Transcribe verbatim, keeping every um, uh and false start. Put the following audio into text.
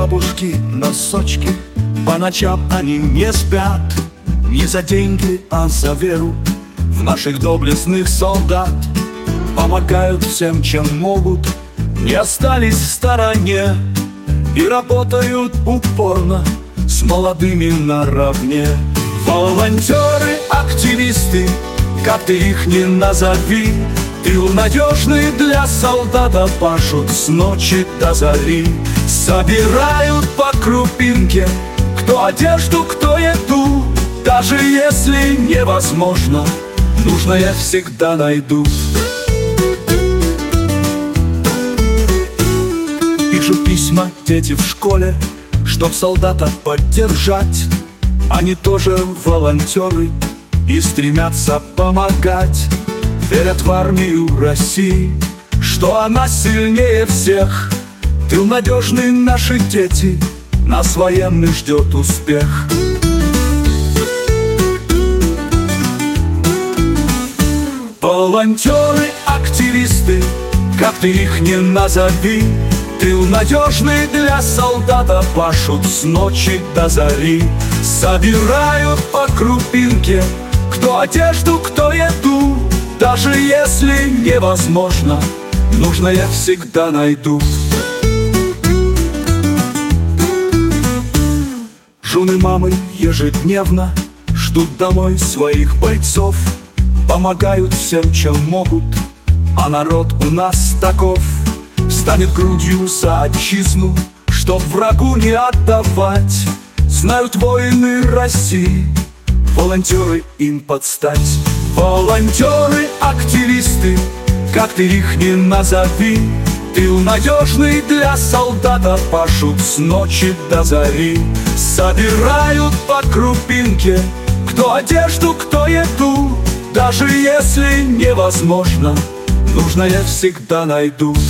бабушки носочки, по ночам они не спят. Не за деньги, а за веру в наших доблестных солдат. Помогают всем, чем могут, не остались в стороне. И работают упорно с молодыми наравне. Волонтеры, активисты, как ты их ни назови, тыл надежный для солдата, пашут с ночи до зари. Собирают по крупинке, кто одежду, кто еду. Даже если невозможно, нужное всегда найдут. Пишут письма дети в школе, чтоб солдата поддержать. Они тоже волонтеры и стремятся помогать. Верят в армию России, что она сильнее всех. Тыл надежный, наши дети, нас военный ждет успех. Волонтеры, активисты, как ты их ни назови, тыл надежный для солдата, пашут с ночи до зари. Собирают по крупинке, кто одежду, кто еду. Даже если невозможно, нужное всегда найдут. Жены, мамы ежедневно ждут домой своих бойцов. Помогают всем, чем могут, а народ у нас таков. Встанет грудью за отчизну, чтоб врагу не отдавать. Знают воины России, волонтеры им подстать. Волонтеры, активисты, как ты их ни назови, тыл надежный для солдата, пашут с ночи до зари. Собирают по крупинке, кто одежду, кто еду. Даже если невозможно, нужное всегда найдут.